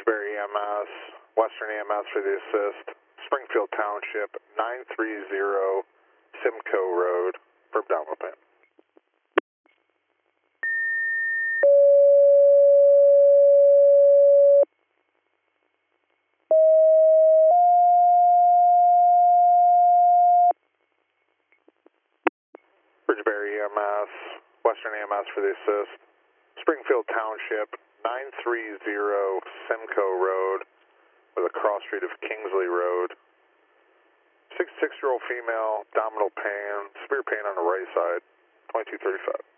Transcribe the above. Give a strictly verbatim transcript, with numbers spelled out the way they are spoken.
Bridgebury E M S, Western E M S for the assist, Springfield Township, nine three zero Simcoe Road for download pan. Bridgebury E M S, Western E M S for the assist, Springfield Township, nine three zero Simcoe Road with a cross street of Kingsley Road. sixty-six-year-old female, abdominal pain, severe pain on the right side, twenty-two thirty-five.